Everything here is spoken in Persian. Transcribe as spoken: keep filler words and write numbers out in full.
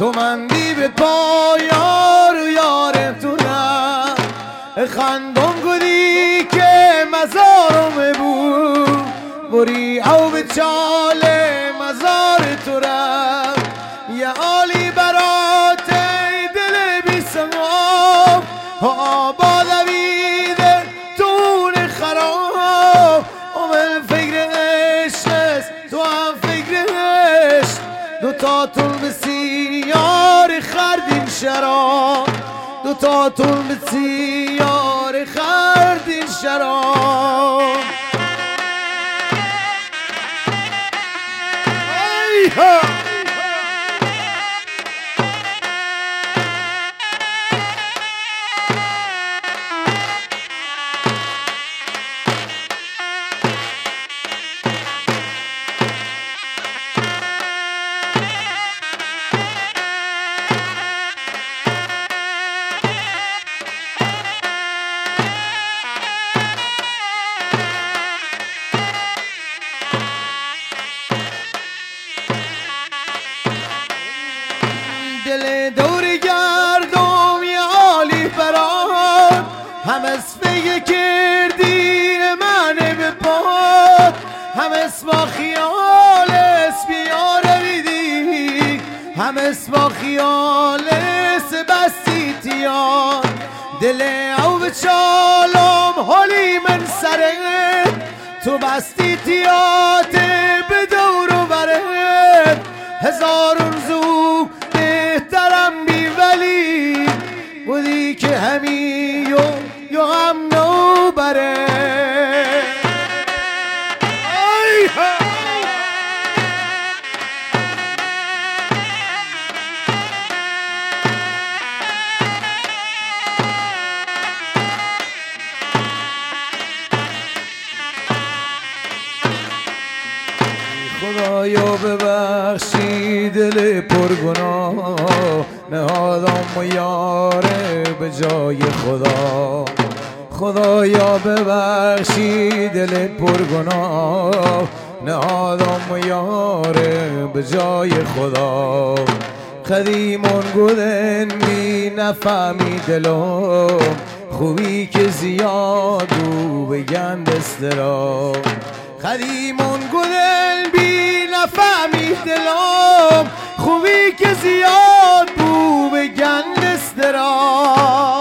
تو من بی به پایار و یار تو رم خندم گودی که مزارم بود بری او به چال مزار تو رم یه عالی برات دل بی سمام آباد ویده تون خراب امن فکر عشق تو هم فکر عشق دوتاتون بسیار خردین شراب دوتاتون بسیار خردین شراب ایها دل دور گردم یه عالی برات هم اسفه کردی من به پاد هم اسما خیال اسبیا رویدی هم اسما خیال سبستی تیان دل او به چالم حالی من سره تو بستی تیات به دور و بره هزارون زو بهترم بی ولی بودی که همی و یا هم نو بره خدایا ببخشی دل پرگناه نهادم و یاره به جای خدا خدایا ببخشی دل پرگناه نهادم و یاره به جای خدا قدیمون گودن بی نفهمی دلم خوبی که زیاد رو بگن دسترام قدیمون گودن بی نفهمی دلم خوبی که زیاد بو بگن دسترام